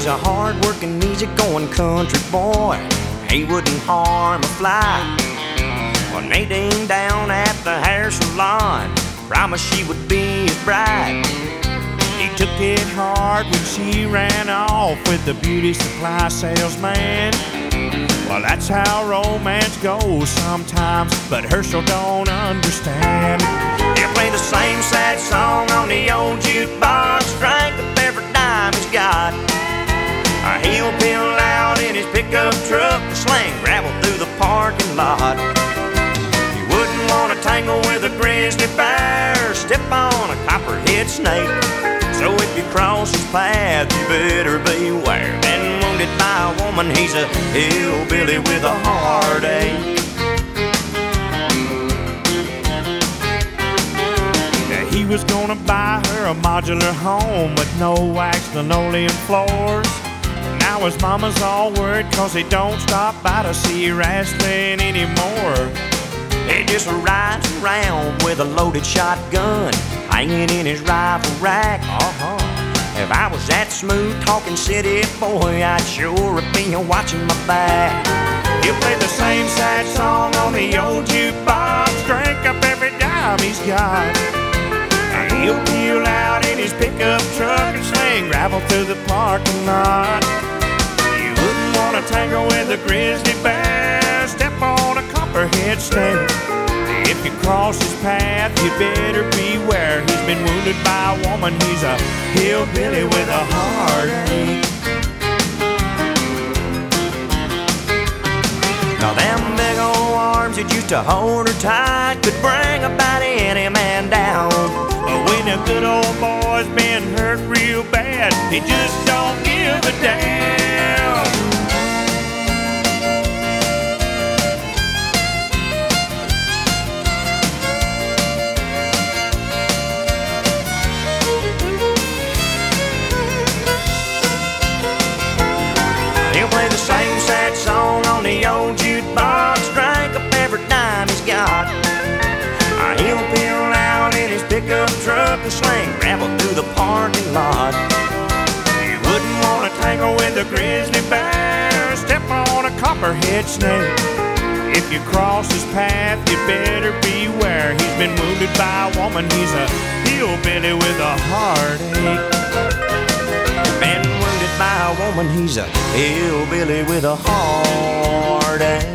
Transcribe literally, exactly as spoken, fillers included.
He's a hard-working, easy-going country boy. He wouldn't harm a fly. Well, Nadine down at the hair salon promised she would be his bride. He took it hard when she ran off with the beauty supply salesman. Well, that's how romance goes sometimes, but Herschel don't understand. He'll play the same sad song on the old jukebox, drink up every dime he's got. Or he'll peel out in his pickup truck and sling gravel through the parking lot. You wouldn't want to tangle with a grizzly bear, step on a copperhead snake. So if you cross his path, you better beware. Been wounded by a woman, he's a hillbilly with a heartache. Yeah, he was gonna buy her a modular home with no wax, linoleum floors. Now his mama's all worried cause he don't stop by to see wrestling anymore. He just rides around with a loaded shotgun hanging in his rifle rack. Uh-huh. If I was that smooth-talking city boy, I'd sure be watching my back. He'll play the same sad song on the old jukebox, drink up every dime he's got. And he'll peel out in his pickup truck and sling gravel through the parking lot. You wouldn't want to tangle with a grizzly bear, step on a copperhead snake. If you cross his path, you better beware. He's been wounded by a woman, he's a hillbilly with a heartache. Now them big old arms that used to hold her tight could bring about any man down. But when a good old boy's been hurt real bad, he just don't give a damn. He'll play the same sad song on the old jukebox, drink up every dime he's got. Or he'll peel out in his pickup truck and sling gravel through the parking lot. You wouldn't want to tangle with a grizzly bear, step on a copperhead snake. If you cross his path, you better beware. He's been wounded by a woman, he's a hillbilly with a heartache. Been wounded by a woman, he's a hillbilly with a heartache.